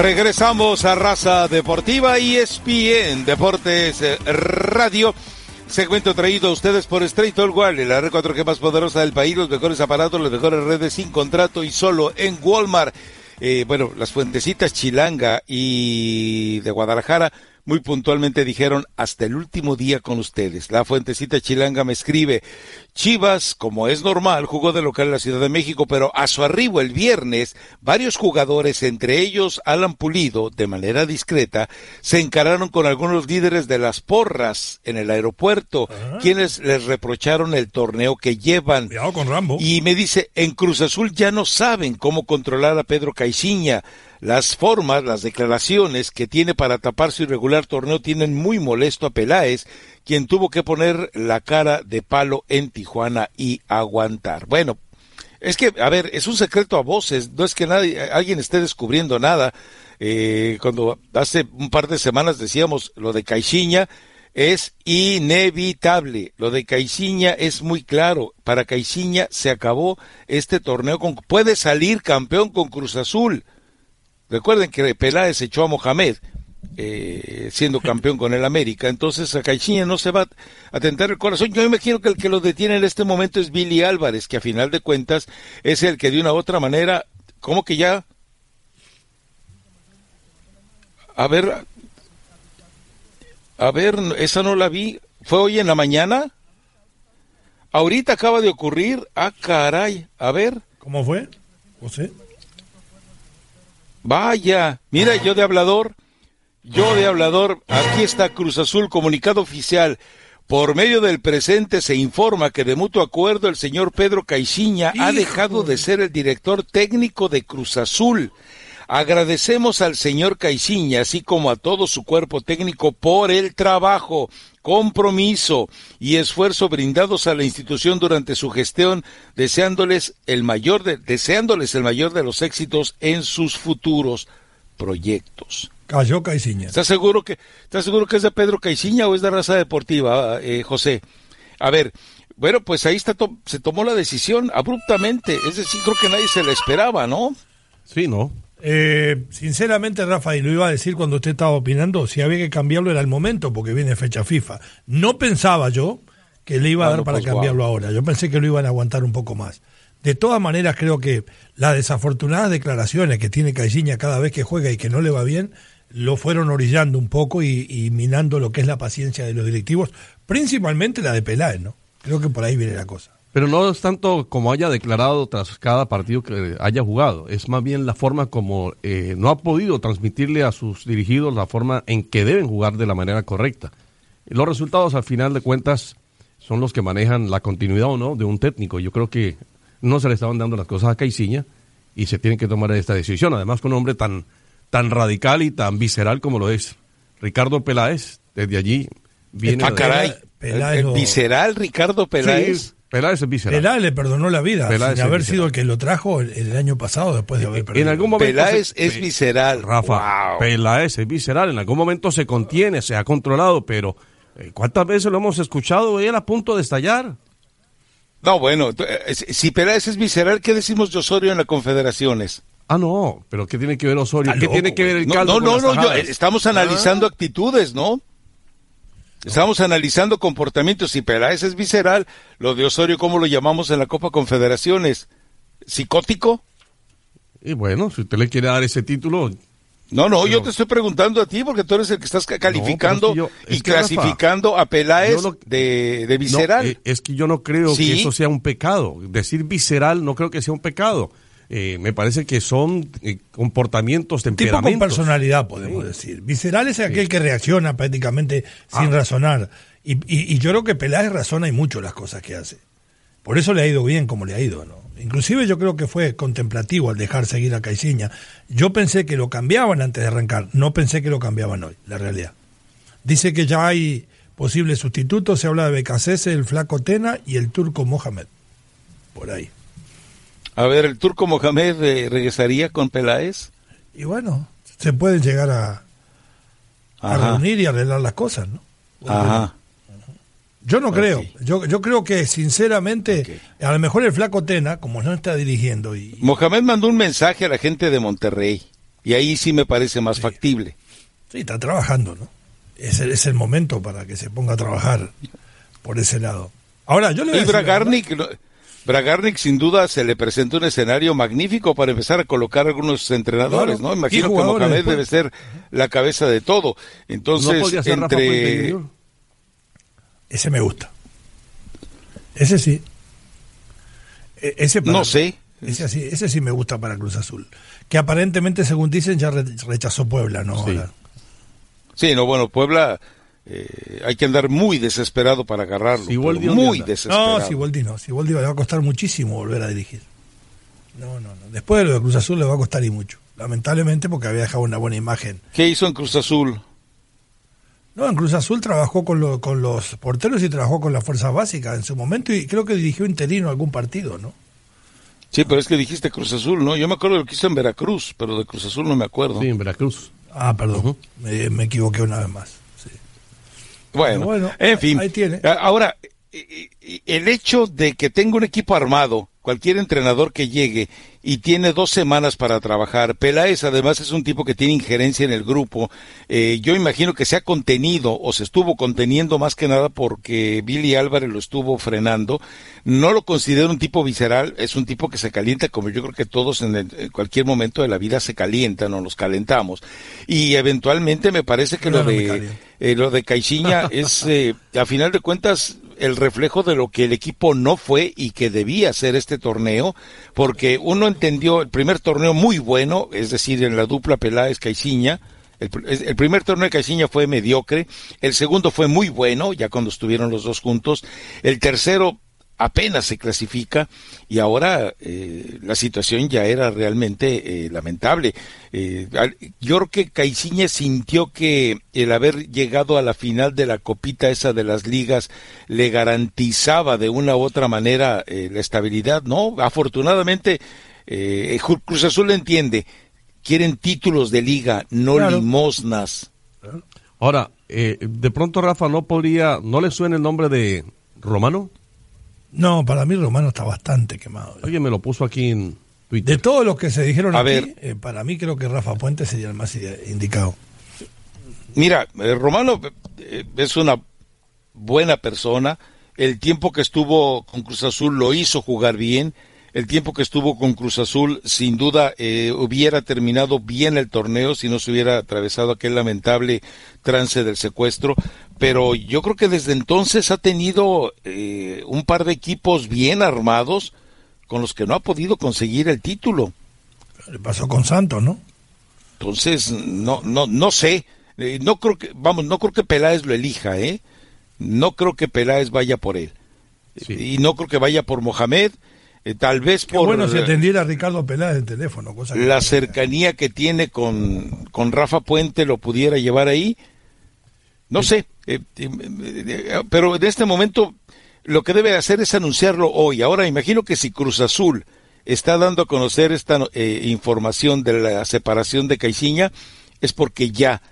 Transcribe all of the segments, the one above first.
Regresamos a Raza Deportiva y ESPN Deportes Radio. Segmento traído a ustedes por Straight All Wireless, la red 4G más poderosa del país, los mejores aparatos, las mejores redes sin contrato y solo en Walmart. Las fuentecitas Chilanga y de Guadalajara muy puntualmente dijeron hasta el último día con ustedes. La fuentecita Chilanga me escribe: Chivas, como es normal, jugó de local en la Ciudad de México, pero a su arribo el viernes, varios jugadores, entre ellos Alan Pulido, de manera discreta, se encararon con algunos líderes de las porras en el aeropuerto, quienes les reprocharon el torneo que llevan. Cuidado con Rambo. Y me dice, en Cruz Azul ya no saben cómo controlar a Pedro Caixinha. Las formas, las declaraciones que tiene para tapar su irregular torneo tienen muy molesto a Peláez, quien tuvo que poner la cara de palo en Tijuana y aguantar. Bueno, es que, a ver, es un secreto a voces, no es que alguien esté descubriendo nada. Cuando hace un par de semanas decíamos lo de Caixinha, es inevitable. Lo de Caixinha es muy claro. Para Caixinha se acabó este torneo. Puede salir campeón con Cruz Azul. Recuerden que Peláez echó a Mohamed, siendo campeón con el América, entonces a Caixinha no se va a tentar el corazón. Yo imagino que el que lo detiene en este momento es Billy Álvarez, que a final de cuentas es el que de una u otra manera, ¿cómo que ya? A ver, esa no la vi, ¿fue hoy en la mañana? Ahorita acaba de ocurrir, caray, a ver. ¿Cómo fue, José? Vaya, mira, yo de hablador, aquí está Cruz Azul, comunicado oficial. Por medio del presente se informa que de mutuo acuerdo el señor Pedro Caixinha ha dejado de ser el director técnico de Cruz Azul. Agradecemos al señor Caixinha, así como a todo su cuerpo técnico, por el trabajo, compromiso y esfuerzo brindados a la institución durante su gestión, deseándoles el mayor de los éxitos en sus futuros proyectos. Cayó Caixinha. ¿Estás seguro que es de Pedro Caixinha o es de Raza Deportiva, José? A ver, bueno, pues ahí se tomó la decisión abruptamente, es decir, creo que nadie se la esperaba, ¿no? Sí, ¿no? Sinceramente, Rafa, y lo iba a decir cuando usted estaba opinando, si había que cambiarlo era el momento, porque viene fecha FIFA. No pensaba yo que le iba a dar para cambiarlo ahora. Yo pensé que lo iban a aguantar un poco más. De todas maneras, creo que las desafortunadas declaraciones que tiene Caixinha cada vez que juega y que no le va bien, lo fueron orillando un poco y minando lo que es la paciencia de los directivos, principalmente la de Peláez, ¿no? Creo que por ahí viene la cosa. Pero no es tanto como haya declarado tras cada partido que haya jugado, es más bien la forma como no ha podido transmitirle a sus dirigidos la forma en que deben jugar de la manera correcta. Los resultados, al final de cuentas, son los que manejan la continuidad o no de un técnico. Yo creo que no se le estaban dando las cosas a Caixinha y se tiene que tomar esta decisión. Además, con un hombre tan radical y tan visceral como lo es Ricardo Peláez, desde allí viene... ¿Visceral Ricardo Peláez? Sí, Peláez es visceral. Peláez le perdonó la vida Peláez sin haber sido el que lo trajo el año pasado después de haber perdido. En algún momento Peláez es visceral. Rafa, wow. Peláez es visceral. En algún momento se contiene, se ha controlado, pero ¿cuántas veces lo hemos escuchado? Él a punto de estallar. No, bueno, si Peláez es visceral, ¿qué decimos de Osorio en las Confederaciones? No, pero ¿qué tiene que ver Osorio? ¿Qué tiene que ver el caldo con las tajadas? Estamos analizando actitudes, ¿no? Estamos analizando comportamientos. Si Peláez es visceral, lo de Osorio, ¿cómo lo llamamos en la Copa Confederaciones? ¿Psicótico? Y bueno, si usted le quiere dar ese título... No, yo te estoy preguntando a ti, porque tú eres el que estás calificando clasificando Rafa, a Peláez de visceral. No, es que yo no creo que eso sea un pecado. Decir visceral no creo que sea un pecado. Me parece que son comportamientos, temperamentos. Tipo con personalidad, podemos decir. Visceral es aquel que reacciona prácticamente sin razonar. Y yo creo que Peláez razona y mucho las cosas que hace. Por eso le ha ido bien como le ha ido, ¿no? Inclusive yo creo que fue contemplativo al dejar seguir a Caixinha. Yo pensé que lo cambiaban antes de arrancar, no pensé que lo cambiaban hoy, la realidad. Dice que ya hay posibles sustitutos, se habla de Becasese, el Flaco Tena y el Turco Mohamed. Por ahí. A ver, ¿el Turco Mohamed regresaría con Peláez? Y bueno, se pueden llegar a reunir y arreglar las cosas, ¿no? Ajá. Yo no creo. Yo creo que, sinceramente, a lo mejor el Flaco Tena, como no está dirigiendo... Mohamed mandó un mensaje a la gente de Monterrey. Y ahí sí me parece más factible. Sí, está trabajando, ¿no? Es el momento para que se ponga a trabajar por ese lado. Ahora, yo le voy a decir Bragarnik sin duda se le presenta un escenario magnífico para empezar a colocar algunos entrenadores, claro, ¿no? Imagino que Mohamed debe ser la cabeza de todo. Entonces, ¿no podría ser Rafa Puente Jr.? Ese me gusta. Ese sí. No sé. Ese sí me gusta para Cruz Azul. Que aparentemente, según dicen, ya rechazó Puebla, ¿no? Sí. Ahora. Sí, no, bueno, Puebla hay que andar muy desesperado para agarrarlo. Muy desesperado. No, Siboldi le va a costar muchísimo volver a dirigir. No. Después de lo de Cruz Azul le va a costar y mucho. Lamentablemente, porque había dejado una buena imagen. ¿Qué hizo en Cruz Azul? No, en Cruz Azul trabajó con los porteros y trabajó con las fuerzas básicas en su momento y creo que dirigió interino algún partido, ¿no? Sí, pero es que dijiste Cruz Azul, ¿no? Yo me acuerdo de lo que hizo en Veracruz, pero de Cruz Azul no me acuerdo. Sí, en Veracruz. Ah, perdón, me equivoqué una vez más. Sí. Bueno, en fin. Ahí tiene. Ahora, el hecho de que tenga un equipo armado, cualquier entrenador que llegue y tiene 2 semanas para trabajar, Peláez además es un tipo que tiene injerencia en el grupo, yo imagino que se ha contenido o se estuvo conteniendo más que nada porque Billy Álvarez lo estuvo frenando, no lo considero un tipo visceral, es un tipo que se calienta como yo creo que todos en cualquier momento de la vida se calientan o nos calentamos, y eventualmente me parece que lo de Caixinha es, a final de cuentas, el reflejo de lo que el equipo no fue y que debía ser este torneo, porque uno entendió el primer torneo muy bueno, es decir, en la dupla Peláez-Caixinha. El primer torneo de Caixinha fue mediocre, el segundo fue muy bueno, ya cuando estuvieron los dos juntos, el tercero apenas se clasifica y ahora la situación ya era realmente lamentable. Yo creo que Caixinha sintió que el haber llegado a la final de la copita esa de las ligas le garantizaba de una u otra manera la estabilidad, ¿no? Afortunadamente Cruz Azul entiende, quieren títulos de liga, no limosnas. Ahora, de pronto Rafa, ¿no le suena el nombre de Romano? No, para mí Romano está bastante quemado. Oye, me lo puso aquí en Twitter. De todos los que se dijeron aquí, para mí creo que Rafa Puente sería el más indicado. Mira, Romano es una buena persona. El tiempo que estuvo con Cruz Azul lo hizo jugar bien. El tiempo que estuvo con Cruz Azul, sin duda, hubiera terminado bien el torneo si no se hubiera atravesado aquel lamentable trance del secuestro. Pero yo creo que desde entonces ha tenido un par de equipos bien armados con los que no ha podido conseguir el título. Le pasó con Santos, ¿no? Entonces, no sé. No creo que Peláez lo elija, ¿eh? No creo que Peláez vaya por él. Sí. Y no creo que vaya por Mohamed. Tal vez por... bueno si atendiera a Ricardo Peláez el teléfono. Cosa la cercanía que tiene con Rafa Puente lo pudiera llevar ahí. No sé. Pero en este momento lo que debe hacer es anunciarlo hoy. Ahora imagino que si Cruz Azul está dando a conocer esta información de la separación de Caixinha, es porque ya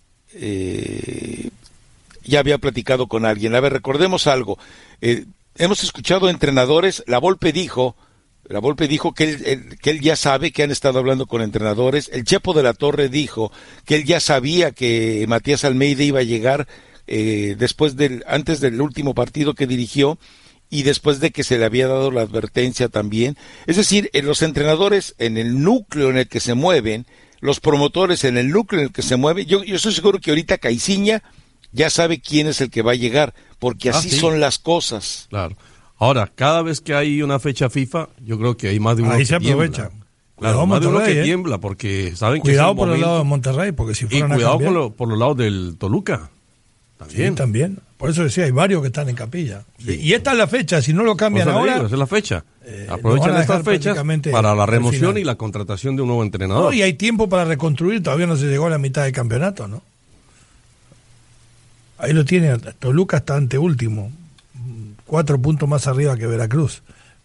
había platicado con alguien. A ver, recordemos algo. Hemos escuchado entrenadores, La Volpe dijo que él ya sabe que han estado hablando con entrenadores, el Chepo de la Torre dijo que él ya sabía que Matías Almeida iba a llegar antes del último partido que dirigió y después de que se le había dado la advertencia también. Es decir, los entrenadores en el núcleo en el que se mueven, los promotores en el núcleo en el que se mueven, yo estoy seguro que ahorita Caixinha ya sabe quién es el que va a llegar, porque así son las cosas. Claro. Ahora, cada vez que hay una fecha FIFA, yo creo que hay más de uno ahí que se aprovecha. Tiembla. Claro, más de uno que tiembla, porque saben que es el momento. Cuidado por el lado de Monterrey, porque si fueran y cuidado por los lados del Toluca. También. Sí, también. Por eso decía, hay varios que están en capilla. Sí. Y esta es la fecha, si no lo cambian ahora... esa es la fecha. Aprovechan estas fechas para la remoción y la contratación de un nuevo entrenador. No, y hay tiempo para reconstruir, todavía no se llegó a la mitad del campeonato, ¿no? Ahí lo tiene, Toluca está anteúltimo, 4 puntos más arriba que Veracruz.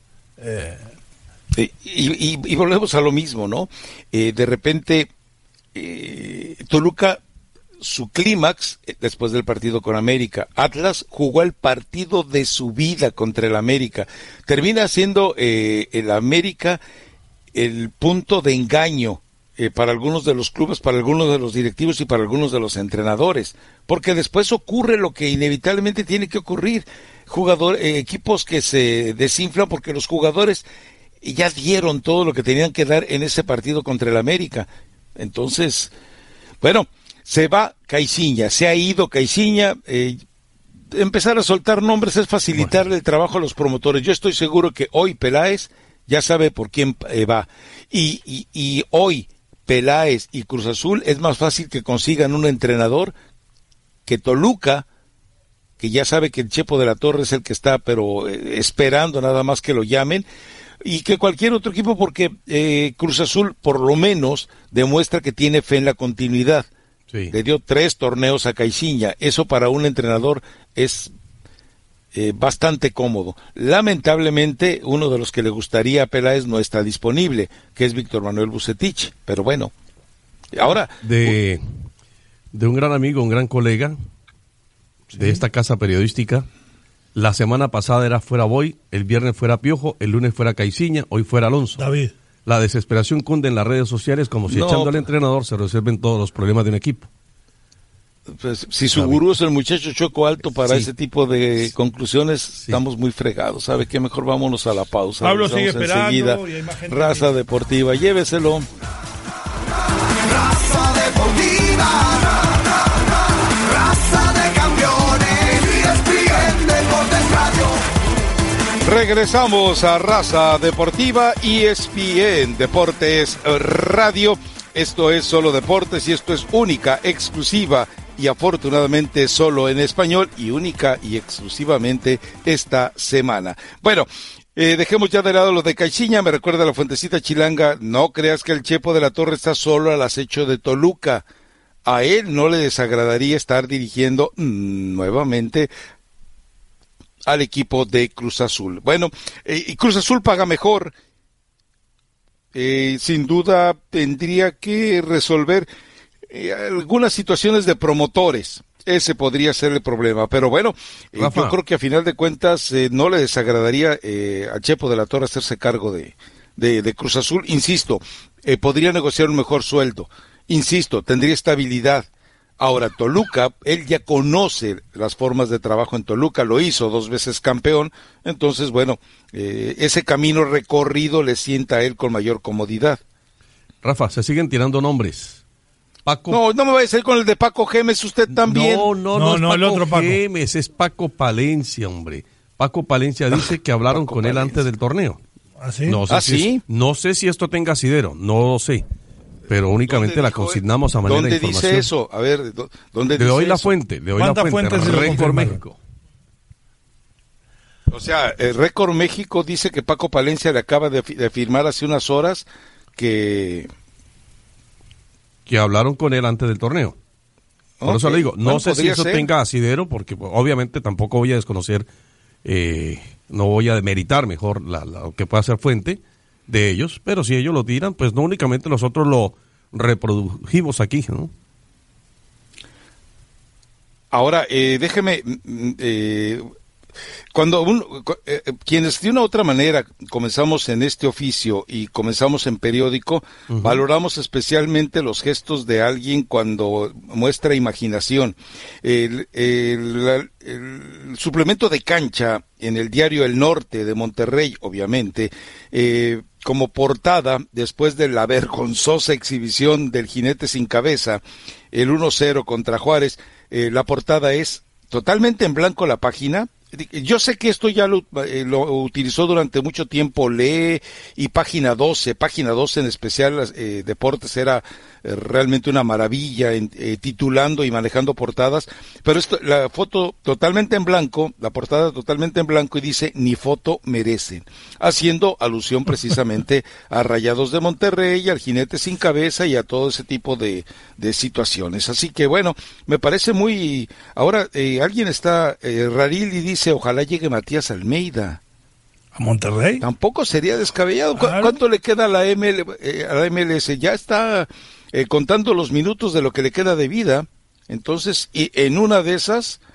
Y volvemos a lo mismo, ¿no? De repente, Toluca, su clímax, después del partido con América, Atlas jugó el partido de su vida contra el América. Termina siendo el América el punto de engaño para algunos de los clubes, para algunos de los directivos y para algunos de los entrenadores, porque después ocurre lo que inevitablemente tiene que ocurrir, equipos que se desinflan porque los jugadores ya dieron todo lo que tenían que dar en ese partido contra el América. Entonces, bueno, se va Caixinha, se ha ido Caixinha, empezar a soltar nombres es facilitarle el trabajo a los promotores. Yo estoy seguro que hoy Peláez ya sabe por quién va, y hoy Peláez y Cruz Azul es más fácil que consigan un entrenador que Toluca, que ya sabe que el Chepo de la Torre es el que está, pero esperando nada más que lo llamen, y que cualquier otro equipo, porque Cruz Azul por lo menos demuestra que tiene fe en la continuidad. Sí. Le dio 3 torneos a Caixinha, eso para un entrenador es bastante cómodo. Lamentablemente, uno de los que le gustaría a Peláez no está disponible, que es Víctor Manuel Vucetich, pero bueno, ahora... De un gran amigo, un gran colega de esta casa periodística, la semana pasada era fuera Boy, el viernes fuera Piojo, el lunes fuera Caixinha, hoy fuera Alonso. David. La desesperación cunde en las redes sociales como si echando al entrenador se resuelven todos los problemas de un equipo. Pues, si su gurú es el muchacho Choco Alto para ese tipo de conclusiones, estamos muy fregados. ¿Sabe qué? Mejor vámonos a la pausa. Pablo sigue esperando. Enseguida. Y hay más gente Raza Deportiva, lléveselo. Raza Deportiva, raza de campeones, ESPN Deportes Radio. Regresamos a Raza Deportiva, ESPN Deportes Radio. Esto es Solo Deportes y esto es única, exclusiva y afortunadamente solo en español y única y exclusivamente esta semana. Bueno, dejemos ya de lado lo de Caixinha, me recuerda a la Fuentecita Chilanga, no creas que el Chepo de la Torre está solo al acecho de Toluca. A él no le desagradaría estar dirigiendo nuevamente al equipo de Cruz Azul. Bueno, y Cruz Azul paga mejor. Sin duda tendría que resolver algunas situaciones de promotores. Ese podría ser el problema. Pero bueno, yo creo que a final de cuentas no le desagradaría a Chepo de la Torre hacerse cargo de Cruz Azul. Insisto, podría negociar un mejor sueldo. Insisto, tendría estabilidad. Ahora, Toluca, él ya conoce las formas de trabajo en Toluca, lo hizo 2 veces campeón, entonces, bueno, ese camino recorrido le sienta a él con mayor comodidad. Rafa, se siguen tirando nombres. Paco... No me vaya a ir con el de Paco Gémez, usted también. No, es Paco el otro Paco Gémez, es Paco Palencia, hombre. Paco Palencia dice que hablaron con él antes del torneo. ¿Ah, sí? No sé si esto tenga asidero, no lo sé. Pero únicamente la consignamos a manera de información. ¿Dónde dice eso? A ver, ¿dónde dice eso? Le doy la ¿Cuántas fuentes? Récord México. O sea, el Récord México dice que Paco Palencia le acaba de firmar hace unas horas que hablaron con él antes del torneo. Por eso le digo, no sé si eso tenga asidero, porque pues, obviamente tampoco voy a desconocer, no voy a demeritar mejor lo que pueda ser fuente de ellos, pero si ellos lo tiran, pues no únicamente nosotros lo reprodujimos aquí, ¿no? Ahora, déjeme, quienes de una u otra manera comenzamos en este oficio y comenzamos en periódico, valoramos especialmente los gestos de alguien cuando muestra imaginación. El suplemento de cancha en el diario El Norte de Monterrey, obviamente, como portada, después de la vergonzosa exhibición del jinete sin cabeza, el 1-0 contra Juárez, la portada es totalmente en blanco la página. Yo sé que esto ya lo utilizó durante mucho tiempo Lee y Página 12 en especial Deportes era realmente una maravilla titulando y manejando portadas, pero la foto totalmente en blanco, la portada totalmente en blanco y dice ni foto merecen, haciendo alusión precisamente a Rayados de Monterrey, al jinete sin cabeza y a todo ese tipo de situaciones. Así que bueno, me parece muy... Ahora alguien está, Rarili dice ojalá llegue Matías Almeida. ¿A Monterrey? Tampoco sería descabellado. Claro. ¿Cuánto le queda a la MLS? Ya está contando los minutos de lo que le queda de vida. Entonces, y en una de esas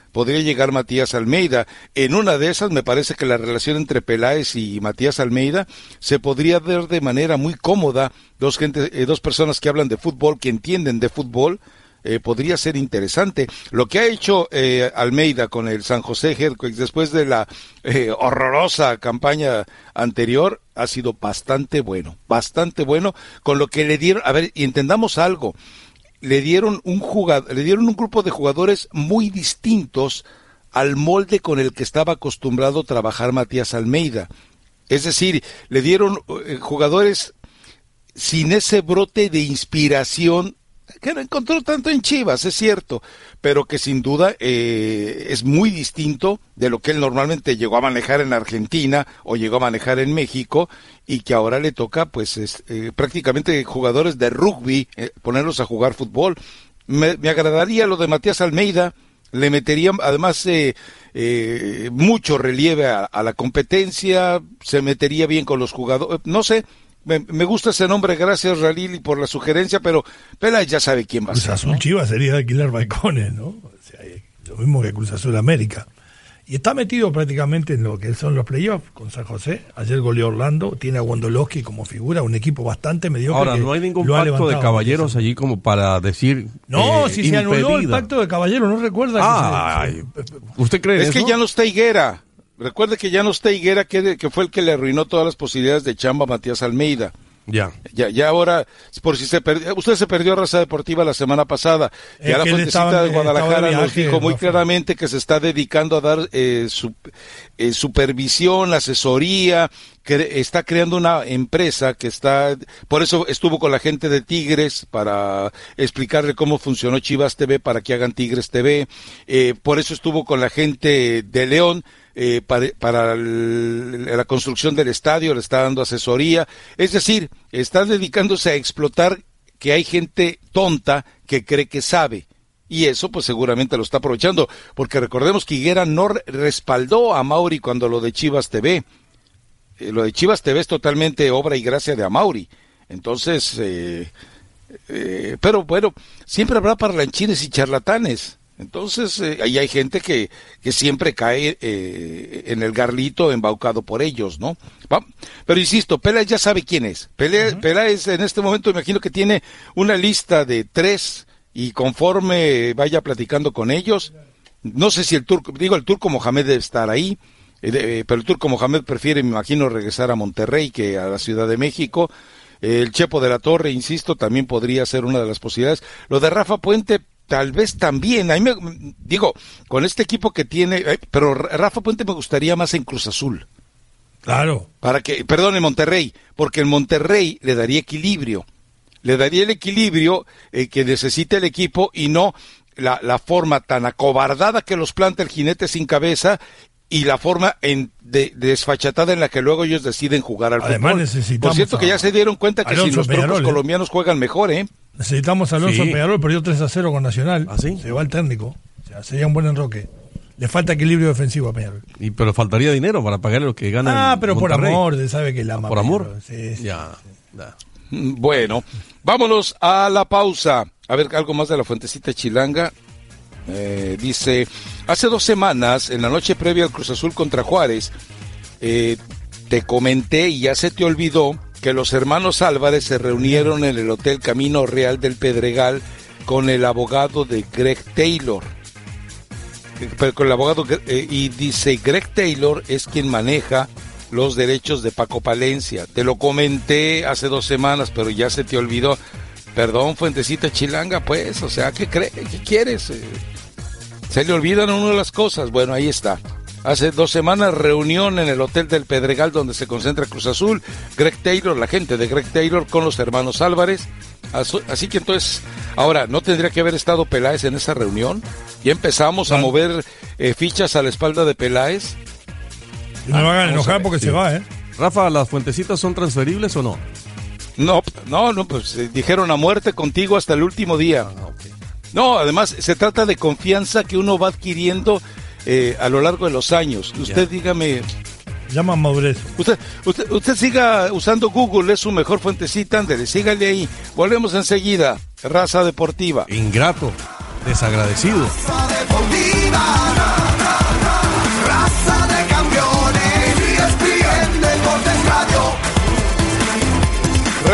podría llegar Matías Almeida. En una de esas me parece que la relación entre Peláez y Matías Almeida se podría ver de manera muy cómoda, dos personas que hablan de fútbol, que entienden de fútbol. Podría ser interesante. Lo que ha hecho Almeida con el San José Earthquakes después de la horrorosa campaña anterior ha sido bastante bueno, con lo que le dieron. A ver, y entendamos algo, le dieron un grupo de jugadores muy distintos al molde con el que estaba acostumbrado a trabajar Matías Almeida. Es decir, le dieron jugadores sin ese brote de inspiración que no encontró tanto en Chivas, es cierto, pero que sin duda es muy distinto de lo que él normalmente llegó a manejar en Argentina o llegó a manejar en México, y que ahora le toca pues prácticamente jugadores de rugby, ponerlos a jugar fútbol. Me agradaría lo de Matías Almeida, le metería además mucho relieve a la competencia, se metería bien con los jugadores, no sé. Me gusta ese nombre, gracias Ralili por la sugerencia, pero Peláez ya sabe quién va a ser. Cruz Azul, ¿no? Chivas sería de alquilar balcones, ¿no? O sea, lo mismo que Cruz Azul América. Y está metido prácticamente en lo que son los playoffs con San José. Ayer goleó Orlando, tiene a Wondolowski como figura, un equipo bastante mediocre. Ahora, no hay ningún pacto de caballeros allí como para decir. No, si se anuló el pacto de caballeros, ¿no recuerda? ¿Usted cree eso? Es que ya no está Higuera. Recuerde que ya no está Higuera, que fue el que le arruinó todas las posibilidades de chamba a Matías Almeida. Ya ahora, por si usted se perdió Raza Deportiva la semana pasada. Ya la Fuentecita de Guadalajara nos dijo muy claramente que se está dedicando a dar supervisión, asesoría, que está creando una empresa que por eso estuvo con la gente de Tigres para explicarle cómo funcionó Chivas TV para que hagan Tigres TV, por eso estuvo con la gente de León, para la construcción del estadio, le está dando asesoría, es decir, está dedicándose a explotar que hay gente tonta que cree que sabe, y eso pues seguramente lo está aprovechando, porque recordemos que Higuera no respaldó a Mauri cuando lo de Chivas TV, lo de Chivas TV es totalmente obra y gracia de Amauri, entonces, pero bueno, siempre habrá parlanchines y charlatanes. Entonces, ahí hay gente que siempre cae en el garlito embaucado por ellos, ¿no? Pero insisto, Peláez ya sabe quién es. Peláez en este momento imagino que tiene una lista de 3 y conforme vaya platicando con ellos, no sé si el Turco Mohamed debe estar ahí, pero el Turco Mohamed prefiere, me imagino, regresar a Monterrey que a la Ciudad de México. El Chepo de la Torre, insisto, también podría ser una de las posibilidades. Lo de Rafa Puente, tal vez también, con este equipo que tiene, pero Rafa Puente me gustaría más en Cruz Azul. Claro. En Monterrey, porque en Monterrey le daría equilibrio. Le daría el equilibrio que necesita el equipo y no la forma tan acobardada que los planta el jinete sin cabeza y la forma desfachatada en la que luego ellos deciden jugar al Además, fútbol. Necesitamos Por cierto que ya se dieron cuenta que Alonso si los troncos colombianos juegan mejor, Necesitamos a Alonso Peñarol, perdió 3-0 con Nacional. ¿Ah, sí? Se va el técnico. O sea, sería un buen enroque. Le falta equilibrio defensivo a Peñarol. Pero faltaría dinero para pagarle lo que gana. Pero Monterrey. por amor, sabe que la ama. ¿Por amor? Sí. Ya. Bueno, vámonos a la pausa. A ver, algo más de la Fuentecita Chilanga. Dice, hace 2 semanas, en la noche previa al Cruz Azul contra Juárez, te comenté y ya se te olvidó que los hermanos Álvarez se reunieron en el Hotel Camino Real del Pedregal con el abogado de Greg Taylor. Con el abogado, y dice, Greg Taylor es quien maneja los derechos de Paco Palencia. Te lo comenté hace 2 semanas, pero ya se te olvidó. Perdón, Fuentecita Chilanga, pues, o sea, ¿qué quieres? Se le olvidan una de las cosas. Bueno, ahí está. Hace 2 semanas, reunión en el Hotel del Pedregal donde se concentra Cruz Azul, Greg Taylor, la gente de Greg Taylor con los hermanos Álvarez. Así que entonces, ahora, ¿no tendría que haber estado Peláez en esa reunión? Ya empezamos a mover fichas a la espalda de Peláez. No lo hagan enojar porque se va, Rafa, ¿las Fuentecitas son transferibles o no? No, pues dijeron a muerte contigo hasta el último día. Okay. No, además se trata de confianza que uno va adquiriendo a lo largo de los años. Usted dígame... Llaman madurez. Usted siga usando Google, es su mejor fuentecita, ándele, sígale ahí. Volvemos enseguida. Raza Deportiva. Ingrato, desagradecido. Raza Deportiva.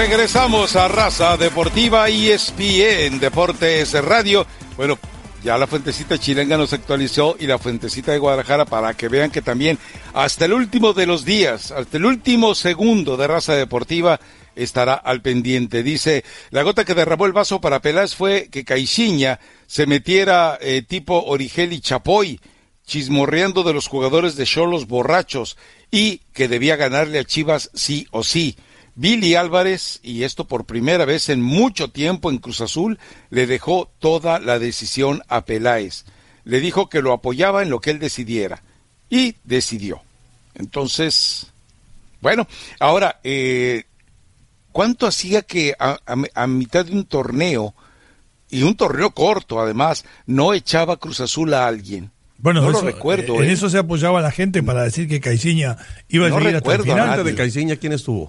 Regresamos a Raza Deportiva ESPN Deportes Radio. Bueno, ya la Fuentecita Chilenga nos actualizó y la Fuentecita de Guadalajara, para que vean que también hasta el último de los días, hasta el último segundo de Raza Deportiva estará al pendiente. Dice, la gota que derramó el vaso para Peláez fue que Caixinha se metiera tipo Origel y Chapoy, chismorreando de los jugadores de Xolos borrachos, y que debía ganarle a Chivas sí o sí. Billy Álvarez, y esto por primera vez en mucho tiempo en Cruz Azul, le dejó toda la decisión a Peláez. Le dijo que lo apoyaba en lo que él decidiera, y decidió. Entonces, bueno, ahora, ¿cuánto hacía que a mitad de un torneo, y un torneo corto además, no echaba Cruz Azul a alguien? Bueno, no eso, lo recuerdo. En eso se apoyaba la gente para decir que Caixinha iba a seguir hasta el final. Antes de Caixinha, ¿quién estuvo?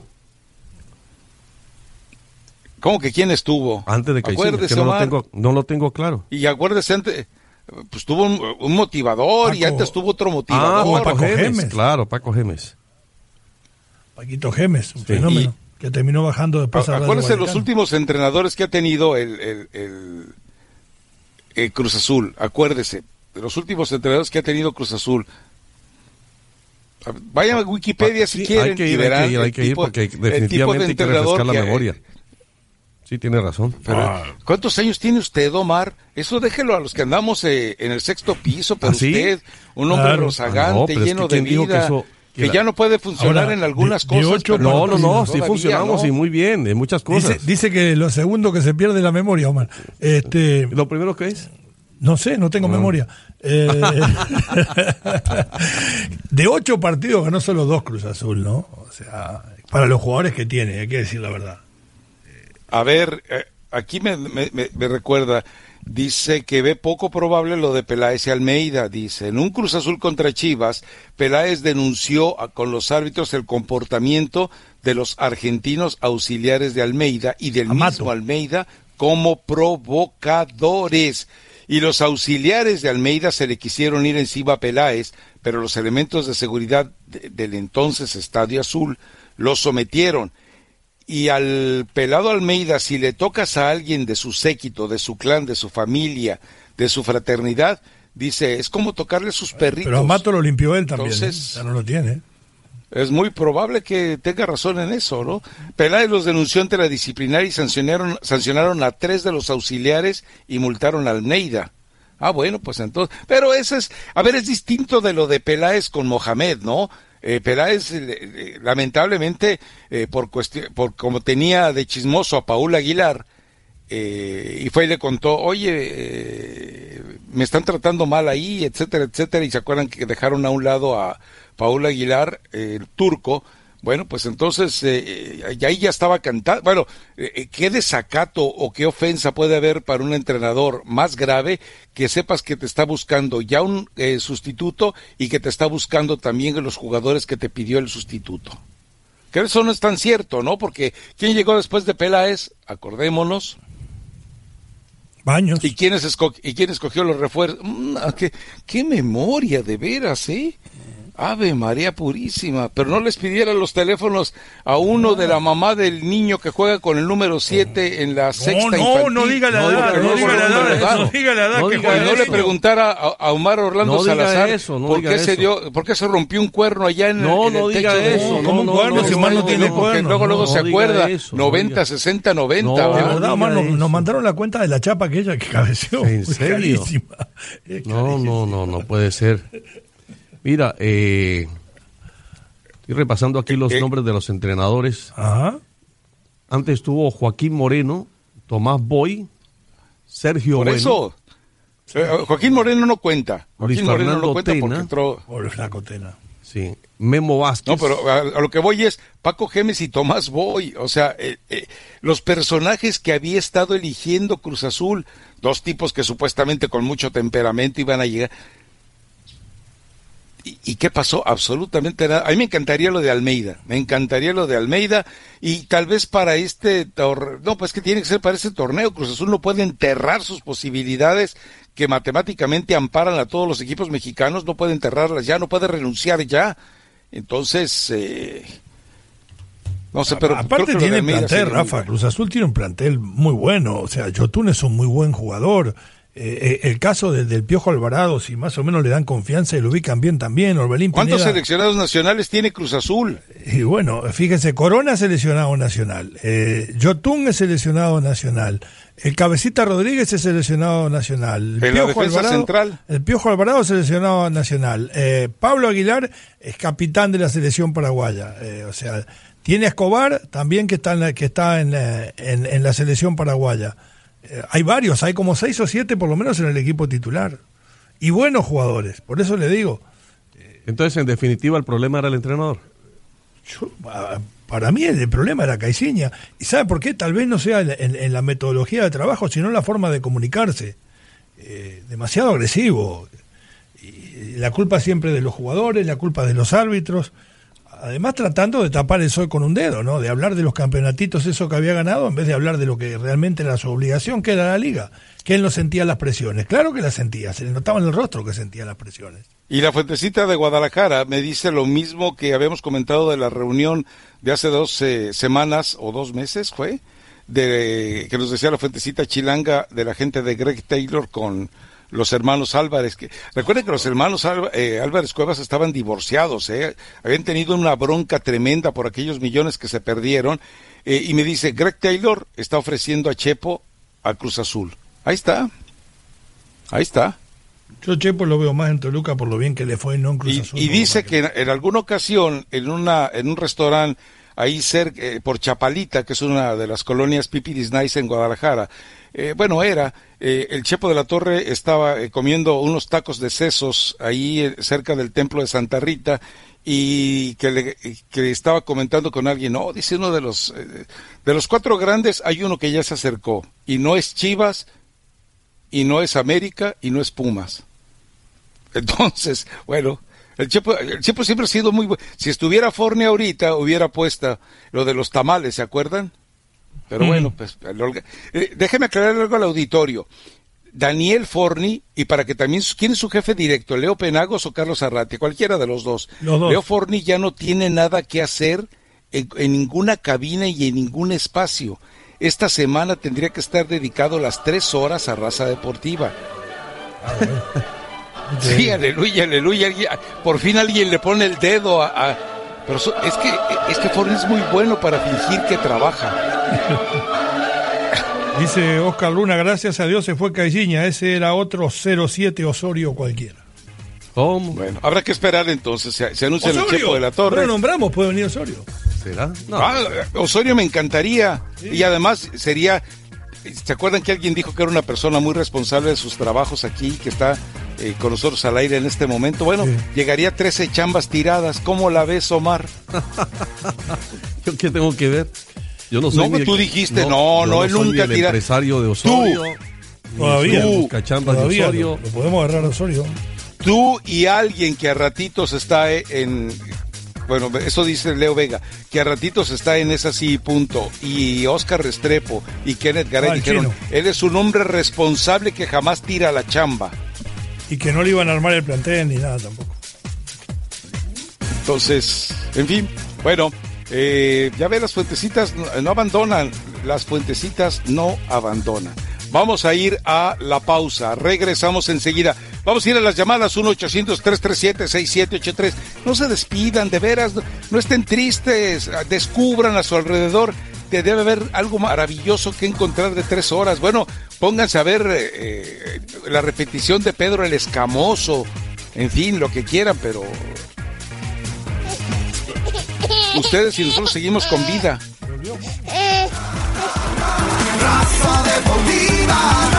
¿Cómo que quién estuvo? Antes de Caixinha, que no lo tengo claro. Y acuérdese, antes, pues tuvo un motivador, Paco, y antes tuvo otro motivador. Paco Gémez. Claro, Paco Gémez. Paquito Gémez, un fenómeno, que terminó bajando después. Acuérdese los últimos entrenadores que ha tenido el Cruz Azul, acuérdese, de los últimos entrenadores que ha tenido Cruz Azul. Vayan a Wikipedia si quieren, hay que ir porque definitivamente hay que refrescar la memoria. Sí, tiene razón. Pero, ¿cuántos años tiene usted, Omar? Eso déjelo a los que andamos en el sexto piso, pero usted, un hombre rozagante, lleno de vida, que ya no puede funcionar ahora, en algunas cosas. No, sí funcionamos y muy bien, en muchas cosas. Dice que lo segundo que se pierde es la memoria, Omar. ¿Lo primero qué es? No sé, no tengo memoria. De 8 partidos ganó solo 2 Cruz Azul, ¿no? O sea, para los jugadores que tiene, hay que decir la verdad. A ver, aquí me recuerda, dice que ve poco probable lo de Peláez y Almeida. Dice, en un Cruz Azul contra Chivas, Peláez denunció con los árbitros el comportamiento de los argentinos auxiliares de Almeida y del mismo Almeida como provocadores. Y los auxiliares de Almeida se le quisieron ir encima a Peláez, pero los elementos de seguridad del entonces Estadio Azul los sometieron. Y al pelado Almeida, si le tocas a alguien de su séquito, de su clan, de su familia, de su fraternidad, dice, es como tocarle sus perritos. Pero a Mato lo limpió él también. Entonces, ya no lo tiene. Es muy probable que tenga razón en eso, ¿no? Peláez los denunció ante la disciplinaria y sancionaron a 3 de los auxiliares y multaron a Almeida. Ah, bueno, pues entonces, pero eso es, a ver, es distinto de lo de Peláez con Mohamed, ¿no? Peláez, lamentablemente, por como tenía de chismoso a Paul Aguilar, y fue y le contó, oye, me están tratando mal ahí, etcétera, etcétera, y se acuerdan que dejaron a un lado a Paul Aguilar, el turco. Bueno, pues entonces, ahí ya estaba cantado. Bueno, ¿qué desacato o qué ofensa puede haber para un entrenador más grave que sepas que te está buscando ya un sustituto y que te está buscando también los jugadores que te pidió el sustituto? Que eso no es tan cierto, ¿no? Porque ¿quién llegó después de Peláez? Acordémonos. Baños. ¿Y quién escogió los refuerzos? ¿Qué memoria, de veras, ¿eh? Ave María Purísima, pero no les pidieran los teléfonos a uno de la mamá del niño que juega con el número 7 en la sexta infantil. No diga la edad, no diga la edad. Y no le preguntara a Omar Orlando Salazar por qué se rompió un cuerno allá en el techo eso. ¿Cómo un cuerno si Omar no tiene cuerno? Porque luego se acuerda, 90, 60, 90. De verdad, Omar, nos mandaron la cuenta de la chapa aquella que cabeció. ¿En serio? No puede ser. Mira, estoy repasando aquí los nombres de los entrenadores. Ajá. Antes estuvo Joaquín Moreno, Tomás Boy, Sergio Por eso, Joaquín Moreno no cuenta. Luis Joaquín Moreno Fernando no cuenta Tena, porque entró... Por el flaco Tena. Sí, Memo Vázquez. No, pero a lo que voy es Paco Gémez y Tomás Boy. O sea, los personajes que había estado eligiendo Cruz Azul, 2 tipos que supuestamente con mucho temperamento iban a llegar... ¿Y qué pasó? Absolutamente nada. A mí me encantaría lo de Almeida, y tal vez para pues que tiene que ser para este torneo. Cruz Azul no puede enterrar sus posibilidades que matemáticamente amparan a todos los equipos mexicanos, no puede enterrarlas ya, no puede renunciar ya. Entonces, No sé, pero aparte tiene plantel, Rafa. Cruz Azul tiene un plantel muy bueno. O sea, Yotun es un muy buen jugador. El caso del Piojo Alvarado, si más o menos le dan confianza y lo ubican bien también. Orbelín ¿Cuántos Pineda, seleccionados nacionales tiene Cruz Azul? Y bueno, fíjense, Corona es seleccionado nacional, Yotun es seleccionado nacional, el Cabecita Rodríguez es seleccionado nacional, el Piojo Alvarado es seleccionado nacional, Pablo Aguilar es capitán de la selección paraguaya, o sea, tiene a Escobar también que está en la selección paraguaya. Hay varios, hay como 6 o 7 por lo menos en el equipo titular. Y buenos jugadores, por eso le digo. Entonces, en definitiva, el problema era el entrenador. Para mí el problema era Caixinha. ¿Y sabe por qué? Tal vez no sea en la metodología de trabajo, sino en la forma de comunicarse. Demasiado agresivo. Y la culpa siempre de los jugadores, la culpa de los árbitros. Además tratando de tapar el sol con un dedo, ¿no? De hablar de los campeonatitos, eso que había ganado, en vez de hablar de lo que realmente era su obligación, que era la liga. Que él no sentía las presiones. Claro que las sentía, se le notaba en el rostro que sentía las presiones. Y la Fuentecita de Guadalajara me dice lo mismo que habíamos comentado de la reunión de hace 2 semanas o 2 meses, ¿fue? Que nos decía la Fuentecita chilanga de la gente de Greg Taylor con los hermanos Álvarez. Recuerden que los hermanos Álvarez Cuevas estaban divorciados, habían tenido una bronca tremenda por aquellos millones que se perdieron, y me dice, Greg Taylor está ofreciendo a Chepo a Cruz Azul. Ahí está. Yo Chepo lo veo más en Toluca por lo bien que le fue, no en Cruz Azul. Y dice que en alguna ocasión, en un restaurante ahí cerca, por Chapalita, que es una de las colonias Pipiris Nice en Guadalajara, el Chepo de la Torre estaba comiendo unos tacos de sesos ahí cerca del templo de Santa Rita, y que estaba comentando con alguien, no, dice uno de los 4 grandes, hay uno que ya se acercó, y no es Chivas, y no es América, y no es Pumas. Entonces, bueno, el Chepo siempre ha sido muy bueno. Si estuviera Forni ahorita, hubiera puesto lo de los tamales, ¿se acuerdan? Pero bueno, pues déjeme aclarar algo al auditorio. Daniel Forni, y para que también, ¿quién es su jefe directo? ¿Leo Penagos o Carlos Arrate? Cualquiera de los dos. Leo Forni ya no tiene nada que hacer en ninguna cabina y en ningún espacio. Esta semana tendría que estar dedicado las 3 horas a Raza Deportiva. Sí, aleluya. Por fin alguien le pone el dedo pero es que Forni es muy bueno para fingir que trabaja. Dice Oscar Luna, gracias a Dios se fue Caixinha, ese era otro 07 Osorio cualquiera. ¿Cómo? Bueno, habrá que esperar entonces, se anuncia el Chepo de la Torre. No lo nombramos, puede venir Osorio. ¿Será? No. Osorio me encantaría, sí. Y además sería, ¿se acuerdan que alguien dijo que era una persona muy responsable de sus trabajos aquí, que está con nosotros al aire en este momento? Bueno, sí. Llegaría 13 chambas tiradas, ¿cómo la ves, Omar? ¿Yo qué tengo que ver? Yo no soy tú dijiste, él nunca el empresario de Osorio. Todavía. Todavía de Osorio. Lo podemos agarrar a Osorio. Tú y alguien que a ratitos está bueno, eso dice Leo Vega, que a ratitos está en esa sí, punto, y Oscar Restrepo y Kenneth Garay dijeron, él es un hombre responsable que jamás tira la chamba. Y que no le iban a armar el plantel ni nada tampoco. Entonces, en fin, bueno, ya ve, las Fuentecitas no abandonan, las Fuentecitas no abandonan. Vamos a ir a la pausa, regresamos enseguida. Vamos a ir a las llamadas 1-800-337-6783. No se despidan, de veras, no estén tristes, descubran a su alrededor. Debe haber algo maravilloso que encontrar de 3 horas. Bueno, pónganse a ver la repetición de Pedro el Escamoso, en fin, lo que quieran, pero ustedes y nosotros seguimos con vida. Raza Deportiva,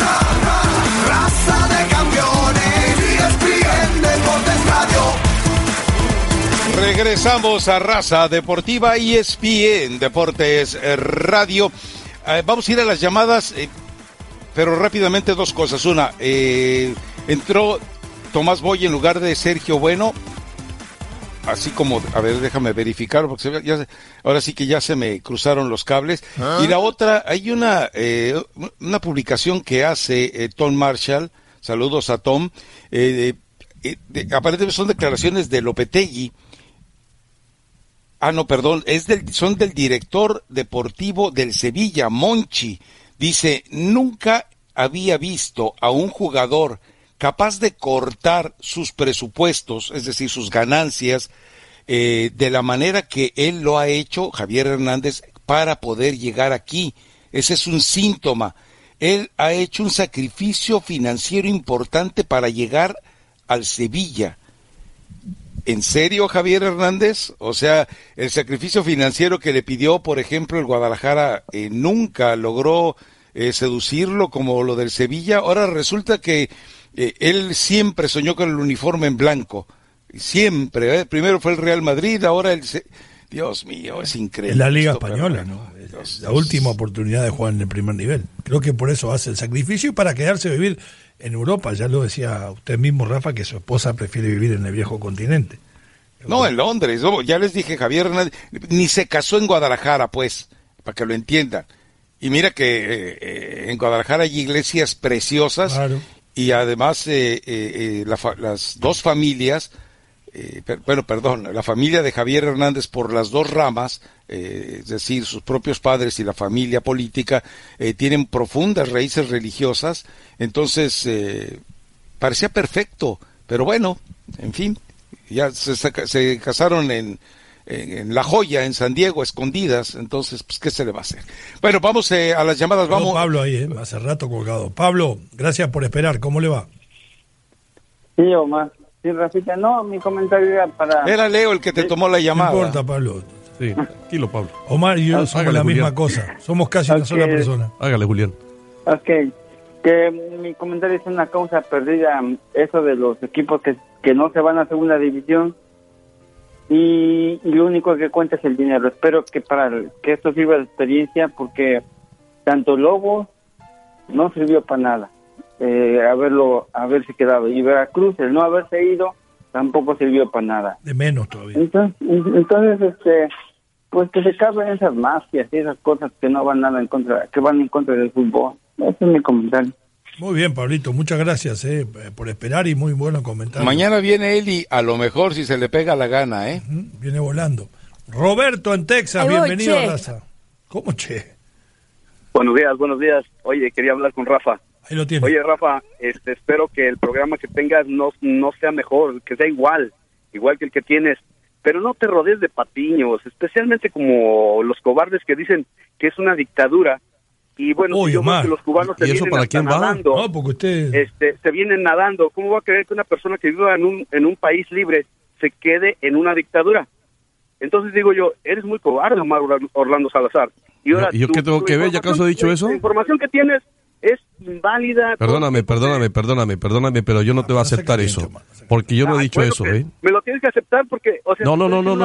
raza de campeones, ESPN Deportes Radio. Regresamos a Raza Deportiva y ESPN Deportes Radio. Vamos a ir a las llamadas, pero rápidamente 2 cosas. Una, entró Tomás Boy en lugar de Sergio Bueno. Así como, a ver, déjame verificar, porque ahora sí que ya se me cruzaron los cables. Y la otra, hay una publicación que hace Tom Marshall, saludos a Tom, aparentemente son declaraciones de Lopetegui. no, perdón, son del director deportivo del Sevilla, Monchi. Dice, nunca había visto a un jugador capaz de cortar sus presupuestos, es decir, sus ganancias, de la manera que él lo ha hecho, Javier Hernández, para poder llegar aquí. Ese es un síntoma. Él ha hecho un sacrificio financiero importante para llegar al Sevilla. ¿En serio, Javier Hernández? O sea, el sacrificio financiero que le pidió, por ejemplo, el Guadalajara, nunca logró seducirlo como lo del Sevilla. Ahora resulta que él siempre soñó con el uniforme en blanco. Siempre. Primero fue el Real Madrid, ahora Dios mío, es increíble. Es la Liga Española, ¿no? Es la última oportunidad de jugar en el primer nivel. Creo que por eso hace el sacrificio y para quedarse a vivir en Europa. Ya lo decía usted mismo, Rafa, que su esposa prefiere vivir en el viejo continente. No, en Londres. Ya les dije, Javier Hernández, ni se casó en Guadalajara, pues, para que lo entiendan. Y mira que en Guadalajara hay iglesias preciosas, claro. Y además las dos familias, la familia de Javier Hernández por las dos ramas, es decir, sus propios padres y la familia política, tienen profundas raíces religiosas. Entonces, parecía perfecto, pero bueno, en fin, ya se casaron en La Joya, en San Diego, escondidas. Entonces, pues, ¿qué se le va a hacer? Bueno, vamos a las llamadas. Vamos. Pablo ahí, hace rato colgado. Pablo, gracias por esperar. ¿Cómo le va? Sí, Omar. Sí, Rafita, no, mi comentario era para... Era Leo el que te tomó la llamada. No importa, Pablo. Sí, tranquilo, Pablo. Omar y yo somos la misma cosa. Somos casi una sola persona. Hágale, Julián. Ok. Que mi comentario es una causa perdida, eso de los equipos que no se van a segunda división y lo único que cuenta es el dinero. Espero que que esto sirva de experiencia, porque tanto Lobos no sirvió para nada. Haberse quedado, y Veracruz, el no haberse ido, tampoco sirvió para nada. De menos todavía. Entonces, pues que se acaben esas mafias y esas cosas que no van nada en contra, que van en contra del fútbol. Ese es mi comentario. Muy bien, Pablito, muchas gracias por esperar y muy buenos comentarios. Mañana viene él y a lo mejor si se le pega la gana, Viene volando. Roberto en Texas, bienvenido a Raza. ¿Cómo, che? Buenos días. Oye, quería hablar con Rafa. Ahí lo tiene. Oye, Rafa, espero que el programa que tengas no sea mejor, que sea igual que el que tienes, pero no te rodees de patiños, especialmente como los cobardes que dicen que es una dictadura. Y bueno, yo creo que los cubanos se vienen nadando. No, porque usted... se vienen nadando. ¿Cómo va a creer que una persona que viva en un país libre se quede en una dictadura? Entonces digo yo, eres muy cobarde, Omar Orlando Salazar. Y ahora, ¿yo qué tengo que ver? ¿Ya acaso he dicho eso? La información que tienes es inválida. Perdóname, pero yo no te voy a aceptar eso, porque yo no he dicho eso, Me lo tienes que aceptar porque, o sea, no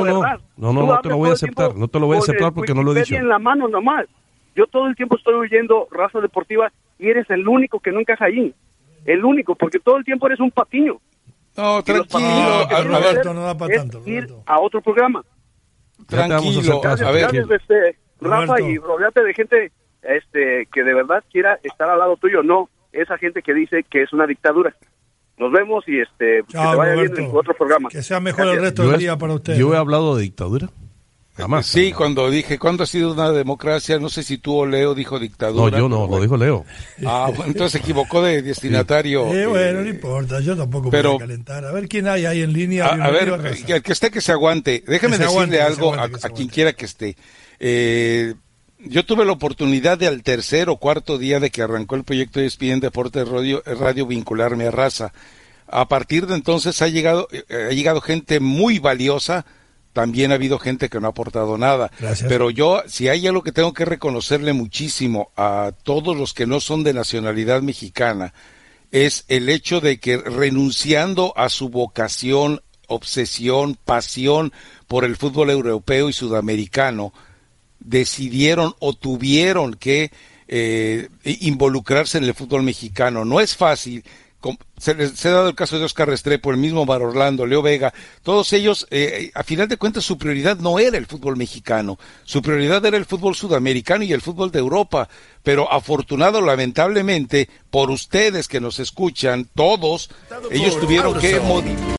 te lo voy a aceptar, no te lo voy a aceptar porque no lo he dicho. En la mano nomás. Yo todo el tiempo estoy oyendo Raza Deportiva y eres el único que no encaja ahí. El único, porque todo el tiempo eres un patiño. No, tranquilo, Alberto, no da para tanto. Ir a otro programa. Tranquilo, Gracias, Rafa, y rodeate de gente que de verdad quiera estar al lado tuyo, no esa gente que dice que es una dictadura. Nos vemos y Chao, que te vaya Roberto, bien en tu otro programa. Que sea mejor el resto del día para usted. ¿Yo he hablado de dictadura? Jamás. Sí, cuando dije, ¿cuándo ha sido una democracia? No sé si tú o Leo dijo dictadura. No, yo no, lo dijo Leo. Bueno, entonces se equivocó de destinatario. Bueno, no importa, yo tampoco me voy a calentar. A ver quién hay ahí en línea. A ver, el que esté que se aguante. Déjeme decirle algo a quien quiera que esté. Yo tuve la oportunidad de al tercer o cuarto día de que arrancó el proyecto de ESPN Deportes Radio vincularme a Raza. A partir de entonces ha llegado gente muy valiosa. También ha habido gente que no ha aportado nada. Gracias. Pero yo, si hay algo que tengo que reconocerle muchísimo a todos los que no son de nacionalidad mexicana, es el hecho de que renunciando a su vocación, obsesión, pasión por el fútbol europeo y sudamericano, decidieron o tuvieron que involucrarse en el fútbol mexicano. No es fácil. Se ha dado el caso de Oscar Restrepo, el mismo Mar Orlando, Leo Vega, todos ellos, a final de cuentas su prioridad no era el fútbol mexicano, su prioridad era el fútbol sudamericano y el fútbol de Europa, pero lamentablemente, por ustedes que nos escuchan, todos, ellos tuvieron que